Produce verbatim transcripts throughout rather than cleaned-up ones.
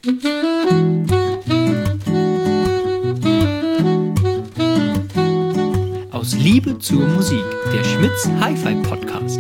Aus Liebe zur Musik, der Schmitz Hi-Fi Podcast.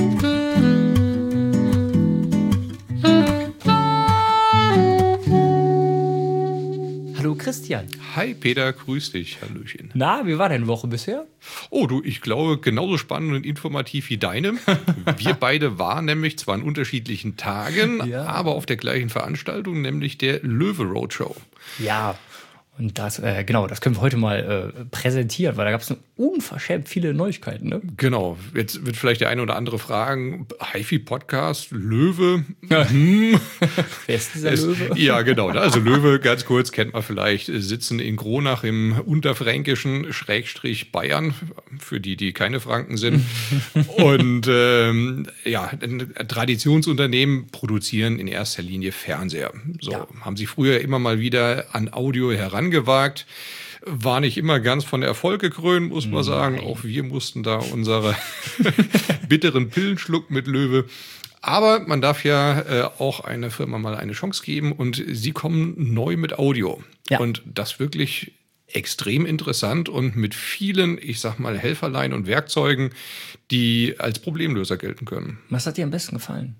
Hallo Christian. Hi Peter, grüß dich, hallöchen. Na, wie war deine Woche bisher? Oh du, ich glaube genauso spannend und informativ wie deine. Wir beide waren nämlich zwar an unterschiedlichen Tagen, Ja. aber auf der gleichen Veranstaltung, nämlich der Löwe Roadshow. Ja, und das, äh, genau, das können wir heute mal äh, präsentieren, weil da gab es unverschämt viele Neuigkeiten, ne? Genau, jetzt wird vielleicht der eine oder andere fragen, Hi-Fi-Podcast, Löwe, hm. Wer ist dieser Es, Löwe? ja, genau. Also Löwe, ganz kurz, kennt man vielleicht, sitzen in Kronach im unterfränkischen Schrägstrich Bayern, für die, die keine Franken sind. Und ähm, ja, ein Traditionsunternehmen produzieren in erster Linie Fernseher. So, Ja. haben sie früher immer mal wieder an Audio herangewagt. War nicht immer ganz von Erfolg gekrönt, muss man sagen. Auch wir mussten da unsere bitteren Pillen schlucken mit Löwe. Aber man darf ja äh, auch einer Firma mal eine Chance geben und sie kommen neu mit Audio. Ja. Und das wirklich extrem interessant und mit vielen, ich sag mal, Helferlein und Werkzeugen, die als Problemlöser gelten können. Was hat dir am besten gefallen?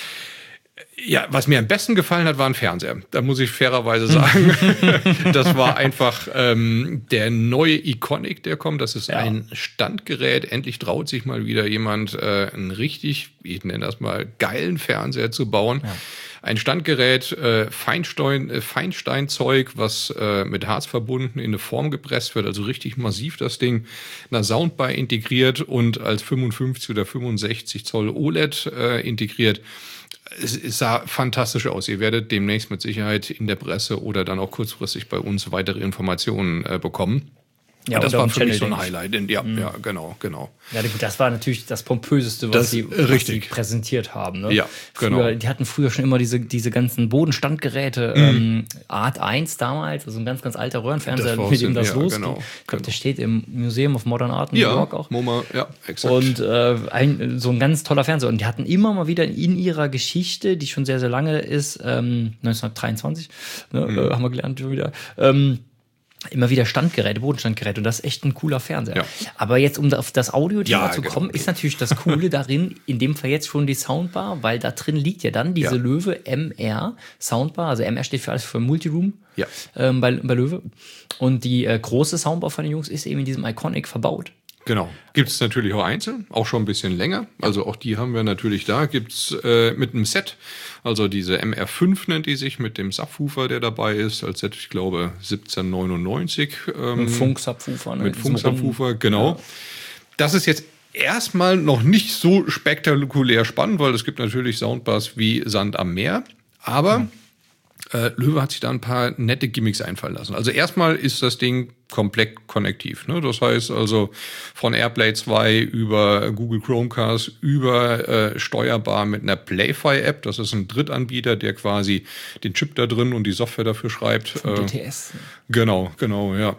Ja, was mir am besten gefallen hat, war ein Fernseher. Da muss ich fairerweise sagen. Das war einfach ähm, der neue Iconic, der kommt. Das ist Ja. ein Standgerät. Endlich traut sich mal wieder jemand, äh, einen richtig, ich nenne das mal, geilen Fernseher zu bauen. Ja. Ein Standgerät, äh, Feinstein, äh, Feinsteinzeug, was äh, mit Harz verbunden in eine Form gepresst wird, also richtig massiv das Ding, einer Soundbar integriert und als fünfundfünfzig oder fünfundsechzig Zoll O L E D äh, integriert. Es, es sah fantastisch aus. Ihr werdet demnächst mit Sicherheit in der Presse oder dann auch kurzfristig bei uns weitere Informationen äh, bekommen. Ja, das und war auf für dem mich so ein Channel, Highlight. Ja, ja, genau, genau. Ja, gut, das war natürlich das Pompöseste, was, Das- sie, was richtig. sie präsentiert haben. Ne? Ja, genau. Früher, die hatten früher schon immer diese, diese ganzen Bodenstandgeräte, ähm, Art eins damals, also ein ganz, ganz alter Röhrenfernseher, Das war mit dem Sinn, das ja, losging. genau, Ich glaube, der genau. steht im Museum of Modern Art in New York auch. MoMA, ja, exakt. Und äh, ein, so ein ganz toller Fernseher. Und die hatten immer mal wieder in ihrer Geschichte, die schon sehr, sehr lange ist, ähm, neunzehnhundertdreiundzwanzig, ne, Mhm. äh, haben wir gelernt schon wieder, ähm, immer wieder Standgeräte, Bodenstandgeräte. Und das ist echt ein cooler Fernseher. Ja. Aber jetzt, um auf das Audiothema Ja, zu genau. kommen, ist natürlich das Coole darin, in dem Fall jetzt schon die Soundbar, weil da drin liegt ja dann diese Ja. Löwe M R Soundbar. Also M R steht für alles für Multiroom Ja. ähm, bei, bei Löwe. Und die äh, große Soundbar von den Jungs ist eben in diesem Iconic verbaut. Genau. Gibt es natürlich auch einzeln, auch schon ein bisschen länger. Also auch die haben wir natürlich da. Gibt es äh, mit einem Set, also diese M R fünf nennt die sich, mit dem Subwoofer, der dabei ist, als Set, ich glaube, siebzehnhundertneunundneunzig. Ähm, Ein Funk-Subwoofer. Ne? mit Diesen runden- Funk-Subwoofer, genau. Das ist jetzt erstmal noch nicht so spektakulär spannend, weil es gibt natürlich Soundbars wie Sand am Meer. Aber äh, Löwe hat sich da ein paar nette Gimmicks einfallen lassen. Also erstmal ist das Ding komplett konnektiv. Ne? Das heißt also von AirPlay zwei über Google Chromecast über äh, steuerbar mit einer Playfy-App. Das ist ein Drittanbieter, der quasi den Chip da drin und die Software dafür schreibt. Von Äh, D T S. Genau, genau, ja.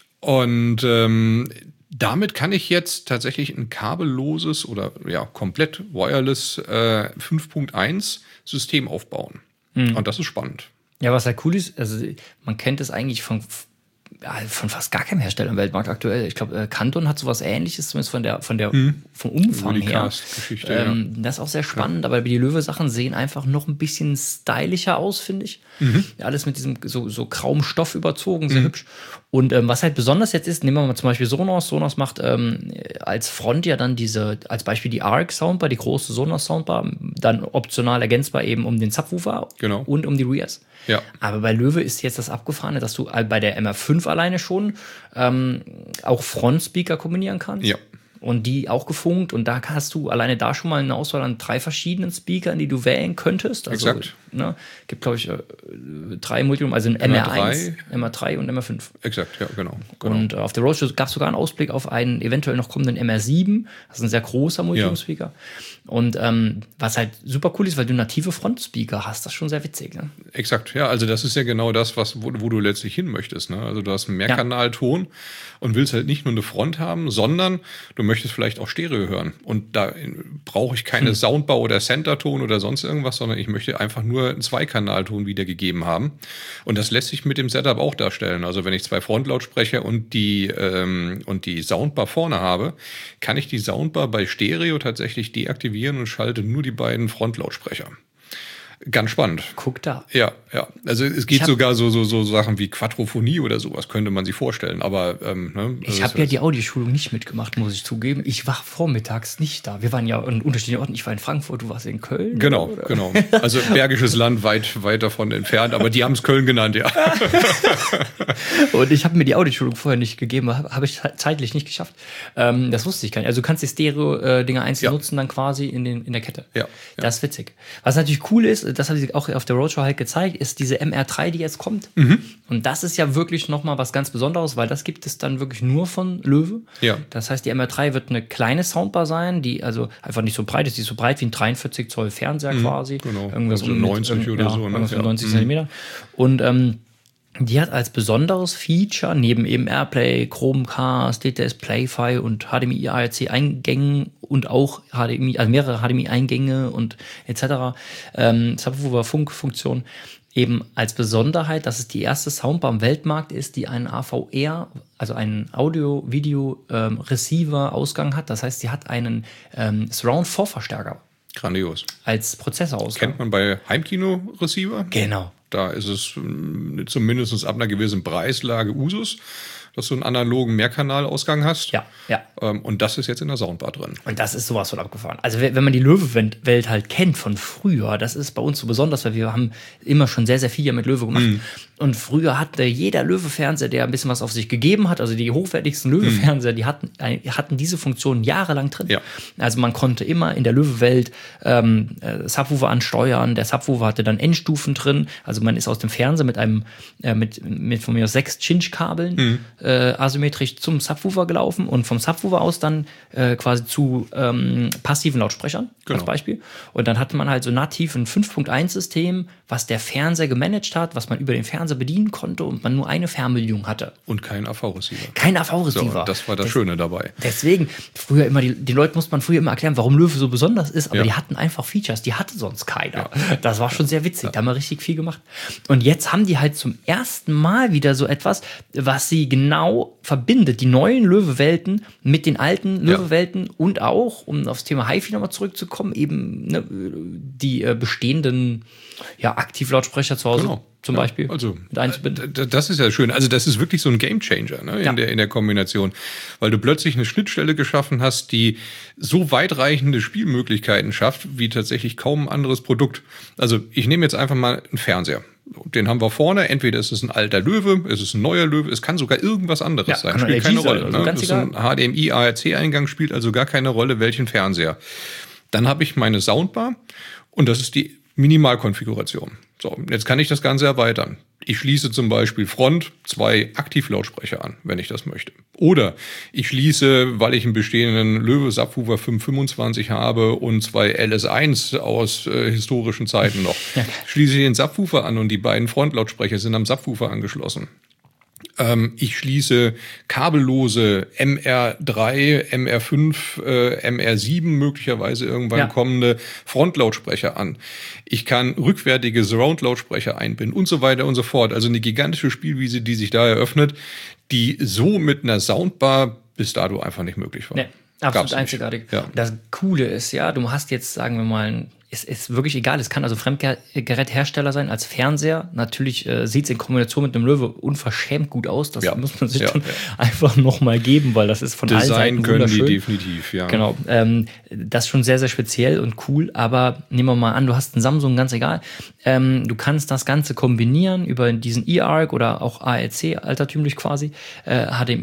Und ähm, damit kann ich jetzt tatsächlich ein kabelloses oder ja komplett wireless äh, fünf Punkt eins System aufbauen. Und das ist spannend. Ja, was halt cool ist, also man kennt es eigentlich von, ja, von fast gar keinem Hersteller im Weltmarkt aktuell. Ich glaube, äh, Canton hat sowas Ähnliches, zumindest von der, von der, vom Umfang Über die her. Cast-Geschichte, ähm, Das ist auch sehr spannend, aber die Löwe-Sachen sehen einfach noch ein bisschen stylischer aus, finde ich. Ja, alles mit diesem so, so grauem Stoff überzogen, sehr hübsch. Und ähm, was halt besonders jetzt ist, nehmen wir mal zum Beispiel Sonos. Sonos macht ähm, als Front ja dann diese, als Beispiel die Arc Soundbar, die große Sonos Soundbar, dann optional ergänzbar eben um den Subwoofer Genau. und um die Rears. Ja. Aber bei Löwe ist jetzt das Abgefahrene, dass du bei der M R fünf alleine schon ähm, auch Frontspeaker kombinieren kannst. Ja. Und die auch gefunkt. Und da hast du alleine da schon mal eine Auswahl an drei verschiedenen Speakern, die du wählen könntest. Also, Exakt. Ne, gibt, glaube ich, äh, drei Multiroom, also ein M R eins, M R drei. M R drei und M R fünf. Exakt, ja, genau. genau. Und äh, auf der Roadshow gab es sogar einen Ausblick auf einen eventuell noch kommenden M R sieben. Das ist ein sehr großer Multiroom-Speaker. Und ähm, was halt super cool ist, weil du native Frontspeaker hast, das ist schon sehr witzig. Ne? Exakt, ja, also das ist ja genau das, was, wo, wo du letztlich hin möchtest. Ne? Also du hast einen Mehrkanalton und willst halt nicht nur eine Front haben, sondern du möchte es vielleicht auch Stereo hören. Und da brauche ich keine hm. Soundbar oder Centerton oder sonst irgendwas, sondern ich möchte einfach nur einen Zweikanalton wiedergegeben haben. Und das lässt sich mit dem Setup auch darstellen. Also wenn ich zwei Frontlautsprecher und die, ähm, und die Soundbar vorne habe, kann ich die Soundbar bei Stereo tatsächlich deaktivieren und schalte nur die beiden Frontlautsprecher. Ganz spannend. Guck da. Ja, ja. Also es geht sogar so, so, so Sachen wie Quadrophonie oder sowas, könnte man sich vorstellen. Aber ähm, ne, also ich habe ja die Audioschulung nicht mitgemacht, muss ich zugeben. Ich war vormittags nicht da. Wir waren ja an unterschiedlichen Orten. Ich war in Frankfurt, du warst in Köln. Genau, oder? genau. Also Bergisches Land, weit, weit davon entfernt, aber die haben es Köln genannt, ja. Und ich habe mir die Audioschulung vorher nicht gegeben, habe hab ich zeitlich nicht geschafft. Ähm, das wusste ich gar nicht. Also du kannst die Stereo-Dinger einzeln ja. nutzen dann quasi in, den, in der Kette. Ja, ja. Das ist witzig. Was natürlich cool ist, das habe ich auch auf der Roadshow halt gezeigt, ist diese M R drei, die jetzt kommt. Mhm. Und das ist ja wirklich nochmal was ganz Besonderes, weil das gibt es dann wirklich nur von Löwe. Ja. Das heißt, die M R drei wird eine kleine Soundbar sein, die also einfach nicht so breit ist, die ist so breit wie ein dreiundvierzig Zoll Fernseher mhm. quasi. Genau. Irgendwas also um neunzig mit, oder ja, so. Ne? Irgendwas ja. von neunzig mhm. Zentimeter. Und ähm, die hat als besonderes Feature neben eben Airplay, Chromecast, D T S Play-Fi und H D M I A R C Eingängen und auch H D M I, also mehrere H D M I Eingänge und et cetera. Ähm, Subwoofer-Funktion eben als Besonderheit, dass es die erste Soundbar im Weltmarkt ist, die einen A V R, also einen Audio-Video-Receiver-Ausgang hat. Das heißt, sie hat einen ähm, Surround-vier-Verstärker. Grandios. Als Prozessorausgang. Kennt man bei Heimkino-Receiver? Genau. Da ist es zumindest ab einer gewissen Preislage Usus, dass du einen analogen Mehrkanalausgang hast. Ja, ja. Und das ist jetzt in der Soundbar drin. Und das ist sowas von abgefahren. Also wenn man die Löwe-Welt halt kennt von früher, das ist bei uns so besonders, weil wir haben immer schon sehr, sehr viel mit Löwe gemacht. Mm. Und früher hatte jeder Löwe-Fernseher, der ein bisschen was auf sich gegeben hat, also die hochwertigsten Löwe-Fernseher, mm. die hatten, hatten diese Funktion jahrelang drin. Ja. Also man konnte immer in der Löwe-Welt ähm, Subwoofer ansteuern. Der Subwoofer hatte dann Endstufen drin. Also man ist aus dem Fernseher mit einem, äh, mit, mit von mir aus sechs Cinch-Kabeln mm. äh, asymmetrisch zum Subwoofer gelaufen und vom Subwoofer aus dann äh, quasi zu ähm, passiven Lautsprechern, genau. als Beispiel. Und dann hatte man halt so nativ ein fünf Punkt eins System, was der Fernseher gemanagt hat, was man über den Fernseher bedienen konnte und man nur eine Fernbedienung hatte. Und kein A V-Receiver. Kein A V-Receiver. So, das war das Des, Schöne dabei. Deswegen, früher immer, die, die Leute musste man früher immer erklären, warum Löwe so besonders ist, aber ja. die hatten einfach Features, die hatte sonst keiner. Ja. Das war schon sehr witzig, ja. da haben wir richtig viel gemacht. Und jetzt haben die halt zum ersten Mal wieder so etwas, was sie genau verbindet, die neuen Löwe-Welten mit den alten Löwe-Welten ja. und auch, um aufs Thema HiFi nochmal zurückzukommen, eben ne, die äh, bestehenden ja, Aktivlautsprecher zu Hause genau. zum ja. Beispiel also, mit einzubinden. Das ist ja schön. Also das ist wirklich so ein Gamechanger ne, in, ja. der, in der Kombination, weil du plötzlich eine Schnittstelle geschaffen hast, die so weitreichende Spielmöglichkeiten schafft, wie tatsächlich kaum ein anderes Produkt. Also ich nehme jetzt einfach mal einen Fernseher. Den haben wir vorne. Entweder ist es ein alter Löwe, ist es ein neuer Löwe, es kann sogar irgendwas anderes ja, sein. Spielt keine Rolle. Also ne? Das ist ein H D M I A R C-Eingang, spielt also gar keine Rolle, welchen Fernseher. Dann habe ich meine Soundbar und das ist die Minimalkonfiguration. So, jetzt kann ich das Ganze erweitern. Ich schließe zum Beispiel Front zwei Aktivlautsprecher an, wenn ich das möchte. Oder ich schließe, weil ich einen bestehenden Löwe Subwoofer fünf fünfundzwanzig habe und zwei L S eins aus äh, historischen Zeiten noch, ja. schließe ich den Subwoofer an und die beiden Frontlautsprecher sind am Subwoofer angeschlossen. Ähm, ich schließe kabellose M R drei, M R fünf, äh, M R sieben möglicherweise irgendwann ja. kommende Frontlautsprecher an. Ich kann rückwärtige Surround-Lautsprecher einbinden und so weiter und so fort. Also eine gigantische Spielwiese, die sich da eröffnet, die so mit einer Soundbar bis dato einfach nicht möglich war. Nee, absolut einzigartig. Ja. Das Coole ist ja, du hast jetzt, sagen wir mal, ein Es ist wirklich egal. Es kann also Fremdgeräthersteller sein als Fernseher. Natürlich äh, sieht es in Kombination mit einem Löwe unverschämt gut aus. Das ja. muss man sich ja, dann ja. einfach nochmal geben, weil das ist von Design allen Seiten können wunderschön. Die definitiv, ja. Genau. Ähm, das ist schon sehr, sehr speziell und cool. Aber nehmen wir mal an, du hast einen Samsung, ganz egal. Ähm, du kannst das Ganze kombinieren über diesen eARC oder auch A R C, altertümlich quasi, äh, H D M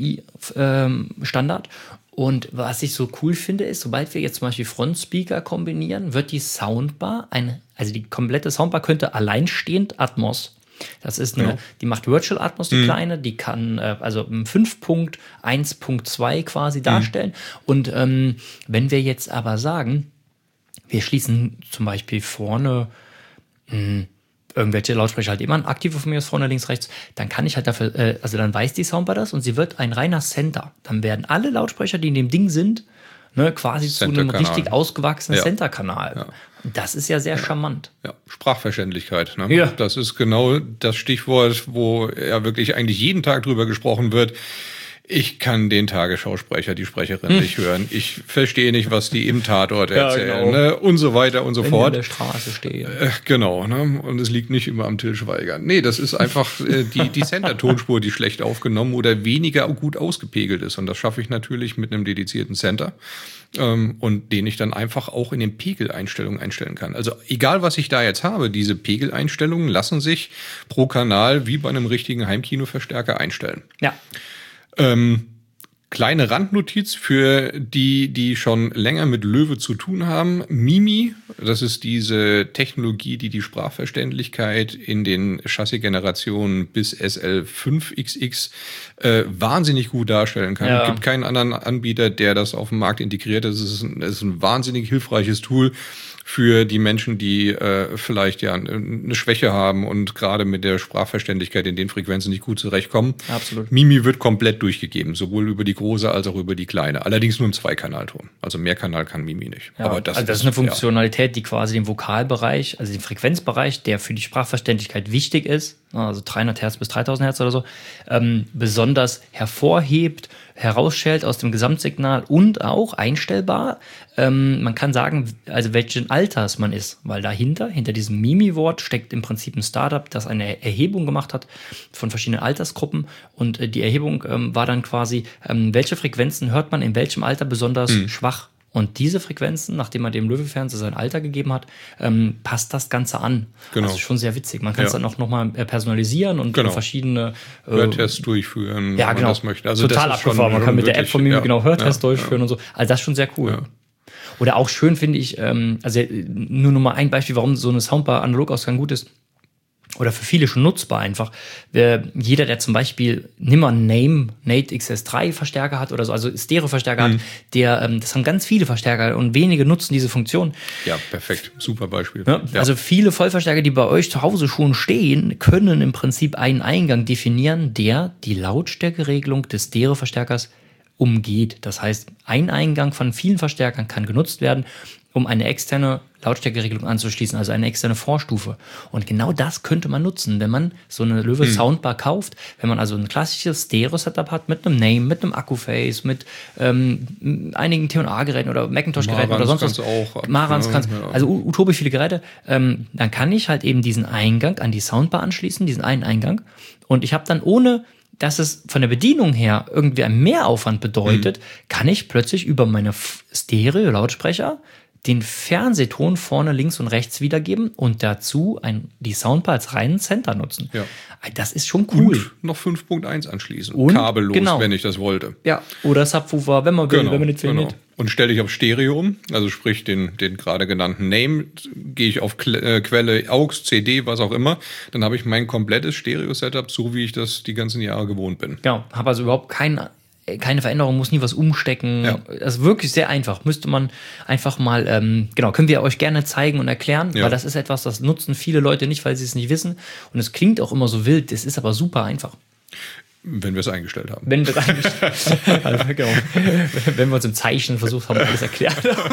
I-Standard. Und was ich so cool finde, ist, sobald wir jetzt zum Beispiel Frontspeaker kombinieren, wird die Soundbar, ein, also die komplette Soundbar könnte alleinstehend Atmos. Das ist eine, ja. die macht Virtual Atmos, die mhm. kleine, die kann äh, also fünf Punkt eins Punkt zwei quasi darstellen. Mhm. Und ähm, wenn wir jetzt aber sagen, wir schließen zum Beispiel vorne mh, irgendwelche Lautsprecher halt immer ein aktive von mir aus vorne, links, rechts, dann kann ich halt dafür, äh, also dann weiß die Soundbar das und sie wird ein reiner Center. Dann werden alle Lautsprecher, die in dem Ding sind, ne, quasi zu einem richtig ausgewachsenen ja. Center-Kanal. Ja. Das ist ja sehr ja. charmant. Ja, Sprachverständlichkeit. Ne? Ja. Das ist genau das Stichwort, wo ja wirklich eigentlich jeden Tag drüber gesprochen wird. Ich kann den Tagesschausprecher, die Sprecherin hm. nicht hören. Ich verstehe nicht, was die im Tatort erzählen. Ja, genau. Ne? Und so weiter und so Wenn fort. Die in der Straße stehen. Äh, genau. Ne? Und es liegt nicht immer am Till Schweiger. Nee, das ist einfach äh, die, die Center-Tonspur, die schlecht aufgenommen oder weniger gut ausgepegelt ist. Und das schaffe ich natürlich mit einem dedizierten Center. Ähm, und den ich dann einfach auch in den Pegeleinstellungen einstellen kann. Also egal, was ich da jetzt habe, diese Pegeleinstellungen lassen sich pro Kanal wie bei einem richtigen Heimkinoverstärker einstellen. Ja. Ähm, kleine Randnotiz für die, die schon länger mit Löwe zu tun haben. Mimi, das ist diese Technologie, die die Sprachverständlichkeit in den Chassis-Generationen bis S L fünf X X äh, wahnsinnig gut darstellen kann. Es ja. gibt keinen anderen Anbieter, der das auf dem Markt integriert. Das ist ein, das ist ein wahnsinnig hilfreiches Tool für die Menschen, die äh, vielleicht ja eine Schwäche haben und gerade mit der Sprachverständlichkeit in den Frequenzen nicht gut zurechtkommen. Absolut. Mimi wird komplett durchgegeben, sowohl über die große als auch über die kleine. Allerdings nur im Zweikanalton. Also Mehrkanal kann Mimi nicht. Ja, aber das, also das ist eine Funktionalität, ja. die quasi den Vokalbereich, also den Frequenzbereich, der für die Sprachverständlichkeit wichtig ist, also dreihundert Hertz bis dreitausend Hertz oder so, ähm, besonders hervorhebt, herausschält aus dem Gesamtsignal und auch einstellbar. Ähm, man kann sagen, also welchen Alters man ist, weil dahinter, hinter diesem Mimi-Wort steckt im Prinzip ein Startup, das eine Erhebung gemacht hat von verschiedenen Altersgruppen und äh, die Erhebung ähm, war dann quasi, ähm, welche Frequenzen hört man in welchem Alter besonders mhm. schwach. Und diese Frequenzen, nachdem man dem Löwe-Fernseher sein Alter gegeben hat, ähm, passt das Ganze an. Genau. Also schon sehr witzig. Man kann es ja. dann auch nochmal personalisieren und genau. verschiedene äh, Hörtests durchführen, ja, wenn genau. man das möchte. Also total abgefahren. Man kann mit der App von Mimi ja. genau Hörtests ja. durchführen ja. und so. Also das ist schon sehr cool. Ja. Oder auch schön finde ich, ähm, also nur noch mal ein Beispiel, warum so eine Soundbar Analogausgang gut ist. Oder für viele schon nutzbar einfach. Jeder, der zum Beispiel nimmer Name Nate X S drei Verstärker hat oder so, also Stereo-Verstärker mhm. hat, der, ähm, das haben ganz viele Verstärker und wenige nutzen diese Funktion. Ja, perfekt. Super Beispiel. Ja, ja. Also viele Vollverstärker, die bei euch zu Hause schon stehen, können im Prinzip einen Eingang definieren, der die Lautstärkeregelung des Stereo-Verstärkers umgeht. Das heißt, ein Eingang von vielen Verstärkern kann genutzt werden, um eine externe Lautstärkeregelung anzuschließen, also eine externe Vorstufe. Und genau das könnte man nutzen, wenn man so eine Löwe hm. Soundbar kauft, wenn man also ein klassisches Stereo-Setup hat mit einem Name, mit einem Akkuface, mit ähm, einigen T und A-Geräten oder Macintosh-Geräten oder sonst was. Auch Marantz kannst ja. Also utopisch viele Geräte. Ähm, dann kann ich halt eben diesen Eingang an die Soundbar anschließen, diesen einen Eingang. Und ich habe dann ohne dass es von der Bedienung her irgendwie ein Mehraufwand bedeutet, mhm. kann ich plötzlich über meine Stereo-Lautsprecher den Fernsehton vorne links und rechts wiedergeben und dazu ein, die Soundbar als reinen Center nutzen. Ja. Das ist schon cool. Und noch fünf Punkt eins anschließen. Und, kabellos, genau. wenn ich das wollte. Ja, oder Subwoofer, wenn man will, genau, wenn man nicht will. Genau. Nicht. Und stelle ich auf Stereo um, also sprich den, den gerade genannten Name, gehe ich auf Quelle, Quelle A U X, C D, was auch immer, dann habe ich mein komplettes Stereo-Setup, so wie ich das die ganzen Jahre gewohnt bin. Genau, habe also überhaupt keinen keine Veränderung, muss nie was umstecken. Ja. Das ist wirklich sehr einfach. Müsste man einfach mal, ähm, genau, können wir euch gerne zeigen und erklären, ja. weil das ist etwas, das nutzen viele Leute nicht, weil sie es nicht wissen. Und es klingt auch immer so wild, es ist aber super einfach. Wenn wir es eingestellt haben. Wenn wir es eingestellt haben. Also, genau. Wenn wir uns im Zeichnen versucht haben, alles erklärt.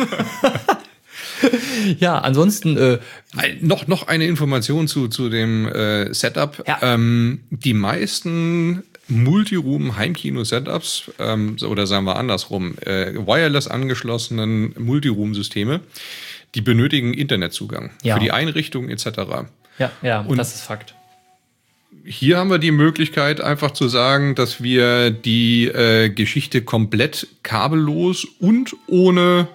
Ja, ansonsten äh, noch noch eine Information zu zu dem äh, Setup. Ja. Ähm, die meisten Multiroom-Heimkino-Setups ähm, oder sagen wir andersrum, äh, wireless angeschlossenen Multiroom-Systeme, die benötigen Internetzugang ja. für die Einrichtung et cetera. Ja, ja, und das ist Fakt. Hier haben wir die Möglichkeit, einfach zu sagen, dass wir die äh, Geschichte komplett kabellos und ohne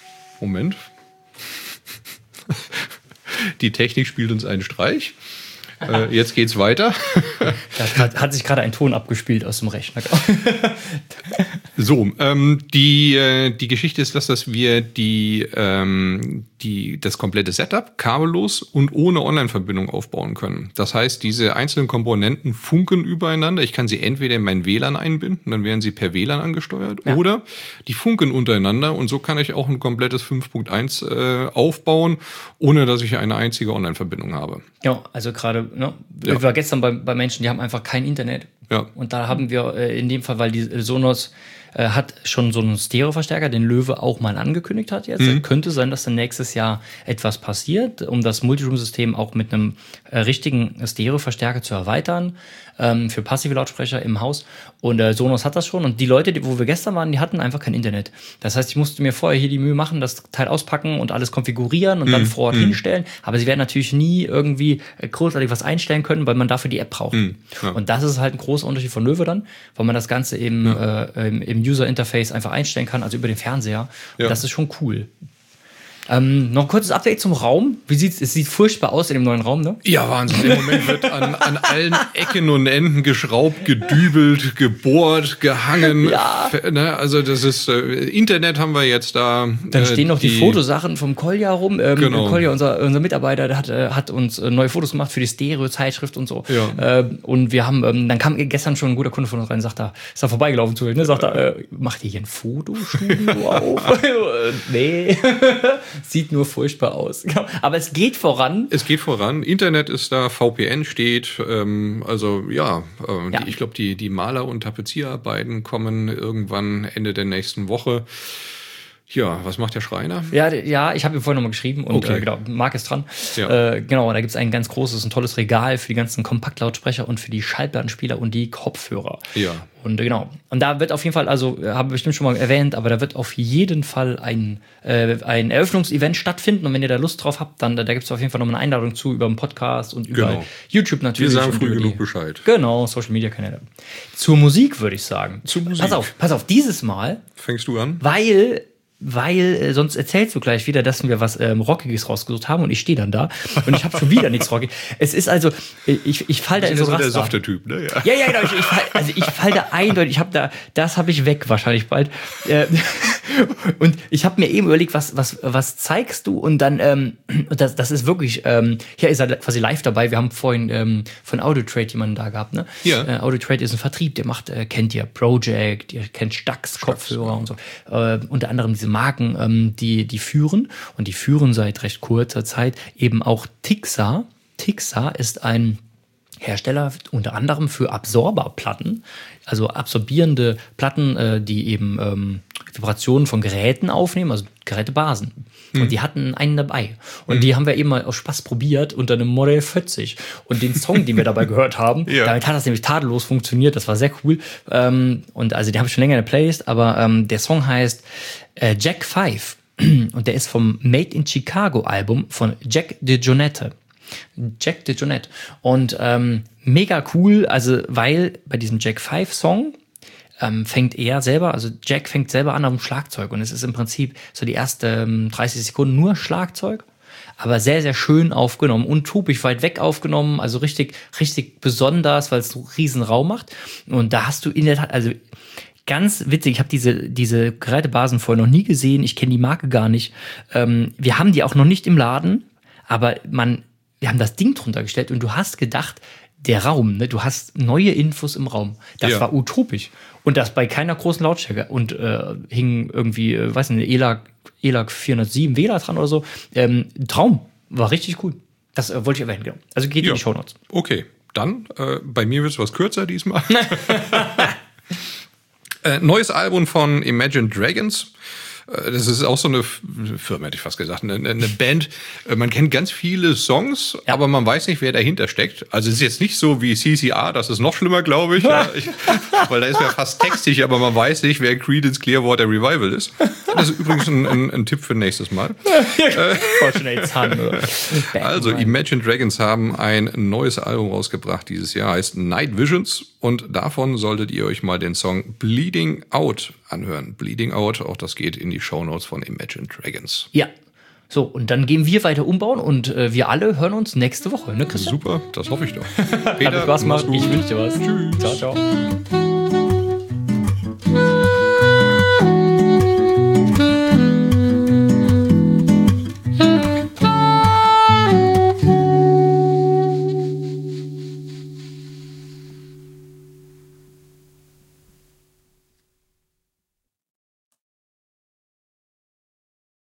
Moment. Die Technik spielt uns einen Streich. äh, jetzt geht's weiter. Da hat, hat sich gerade ein Ton abgespielt aus dem Rechner. So, ähm, die, äh, die Geschichte ist das, dass wir die, ähm, die, das komplette Setup kabellos und ohne Online-Verbindung aufbauen können. Das heißt, diese einzelnen Komponenten funken übereinander. Ich kann sie entweder in mein W L A N einbinden, dann werden sie per W L A N angesteuert, ja. oder die funken untereinander und so kann ich auch ein komplettes fünf Punkt eins äh, aufbauen, ohne dass ich eine einzige Online-Verbindung habe. Ja, also gerade, ne, ja. ich war gestern bei, bei Menschen, die haben einfach kein Internet. Ja. Und da haben wir äh, in dem Fall, weil die Sonos äh, hat schon so einen Stereo-Verstärker, den Löwe auch mal angekündigt hat jetzt. Mhm. Könnte sein, dass dann nächstes Jahr etwas passiert, um das Multiroom-System auch mit einem äh, richtigen Stereo-Verstärker zu erweitern ähm, für passive Lautsprecher im Haus. Und äh, Sonos hat das schon. Und die Leute, die, wo wir gestern waren, die hatten einfach kein Internet. Das heißt, ich musste mir vorher hier die Mühe machen, das Teil auspacken und alles konfigurieren und mhm. dann vor Ort mhm. hinstellen. Aber sie werden natürlich nie irgendwie großartig was einstellen können, weil man dafür die App braucht. Mhm. Ja. Und das ist halt ein großer Unterschied von Löwe dann, weil man das Ganze eben ja. äh, im, im User-Interface einfach einstellen kann, also über den Fernseher. Und ja. das ist schon cool. Ähm, noch ein kurzes Update zum Raum. Wie sieht's? Es sieht furchtbar aus in dem neuen Raum, ne? Ja, Wahnsinn. Im Moment wird an, an allen Ecken und Enden geschraubt, gedübelt, gebohrt, gehangen. Ja. Ne? Also das ist äh, Internet haben wir jetzt da. Dann stehen noch die, die Fotosachen vom Kolja rum. Ähm, genau. Kolja, unser, unser Mitarbeiter, der hat, äh, hat uns äh, neue Fotos gemacht für die Stereo-Zeitschrift und so. Ja. Äh, und wir haben, ähm, dann kam gestern schon ein guter Kunde von uns rein, sagt er, ist da vorbeigelaufen zu, ne? Sagt er, äh, macht ihr hier ein Fotostudio auf? Nee. Sieht nur furchtbar aus. Aber es geht voran. Es geht voran. Internet ist da, V P N steht. Ähm, also ja, äh, ja. Die, ich glaube, die, die Maler- und Tapezierarbeiten kommen irgendwann Ende der nächsten Woche. Ja, was macht der Schreiner? Ja, ja, ich habe ihm vorhin nochmal geschrieben und okay. äh, genau, Marc ist dran. Ja. Äh, genau, da gibt es ein ganz großes, ein tolles Regal für die ganzen Kompaktlautsprecher und für die Schallplattenspieler und die Kopfhörer. Ja. Und äh, genau. Und da wird auf jeden Fall, also habe ich bestimmt schon mal erwähnt, aber da wird auf jeden Fall ein, äh, ein Eröffnungsevent stattfinden. Und wenn ihr da Lust drauf habt, dann da, da gibt es auf jeden Fall nochmal eine Einladung zu über den Podcast und über genau. YouTube natürlich. Wir sagen früh genug die, Bescheid. Genau, Social Media Kanäle. Zur Musik würde ich sagen. Zur Musik. Pass auf, pass auf, dieses Mal. Fängst du an? Weil. Weil äh, sonst erzählst du gleich wieder, dass wir was ähm, Rockiges rausgesucht haben und ich stehe dann da und ich habe schon wieder nichts Rockiges. Es ist also, ich, ich fall da in so ein Raster. Der softe Typ, ne? Ja, ja, ja genau. Ich, ich fall, also ich fall da eindeutig. Ich habe da, das habe ich weg wahrscheinlich bald. Äh, und ich habe mir eben überlegt, was, was, was zeigst du? Und dann, ähm, das, das ist wirklich, ähm, hier ist er quasi live dabei. Wir haben vorhin ähm, von Audio-Trade jemanden da gehabt, ne? Ja. Äh, Audio-Trade ist ein Vertrieb, der macht, äh, kennt ihr Project, ihr kennt Stax Kopfhörer und so. Äh, unter anderem diese Marken, ähm, die, die führen und die führen seit recht kurzer Zeit eben auch Tixa. Tixa ist ein Hersteller unter anderem für Absorberplatten, also absorbierende Platten, äh, die eben ähm, Vibrationen von Geräten aufnehmen, also Gerätebasen. Mhm. Und die hatten einen dabei. Und mhm. die haben wir eben mal aus Spaß probiert unter einem Modell vierzig. Und den Song, den wir dabei gehört haben, ja. damit hat das nämlich tadellos funktioniert. Das war sehr cool. Ähm, und also den habe ich schon länger in der Playlist, aber ähm, der Song heißt äh, Jack Five. Und der ist vom Made in Chicago Album von Jack DeJohnette. Jack DeJohnette. Und ähm, mega cool, also weil bei diesem Jack Five Song ähm, fängt er selber, also Jack fängt selber an auf dem Schlagzeug und es ist im Prinzip so die ersten dreißig Sekunden nur Schlagzeug, aber sehr, sehr schön aufgenommen, utopisch weit weg aufgenommen, also richtig, richtig besonders, weil es so riesen Raum macht. Und da hast du in der Tat, also ganz witzig, ich habe diese, diese Gerätebasen vorher noch nie gesehen, ich kenne die Marke gar nicht. Ähm, wir haben die auch noch nicht im Laden, aber man, wir haben das Ding drunter gestellt und du hast gedacht, der Raum, ne, du hast neue Infos im Raum. Das ja. war utopisch. Und das bei keiner großen Lautstärke. Und äh, hing irgendwie, äh, weiß nicht, E L A C, E L A C vierhundertsieben W L A dran oder so. Ähm, Traum. War richtig cool. Das äh, wollte ich erwähnen, genau. Also geht ja. in die Shownotes. Okay, dann, äh, bei mir wird es was kürzer diesmal. äh, neues Album von Imagine Dragons. Das ist auch so eine Firma, hätte ich fast gesagt, eine, eine Band. Man kennt ganz viele Songs, ja. aber man weiß nicht, wer dahinter steckt. Also es ist jetzt nicht so wie C C R, das ist noch schlimmer, glaube ich, ja, ich weil da ist ja fast textig, aber man weiß nicht, wer Creedence Clearwater Revival ist. Das ist übrigens ein, ein, ein Tipp für nächstes Mal. Also Imagine Dragons haben ein neues Album rausgebracht dieses Jahr, heißt Night Visions. Und davon solltet ihr euch mal den Song Bleeding Out anhören. Bleeding Out, auch das geht in die Shownotes von Imagine Dragons. Ja, So, und dann gehen wir weiter umbauen und äh, wir alle hören uns nächste Woche, ne, Christian? Super, das hoffe ich doch. Peter, Hat Spaß gemacht. Ich wünsche dir was. Tschüss. Ciao, ciao.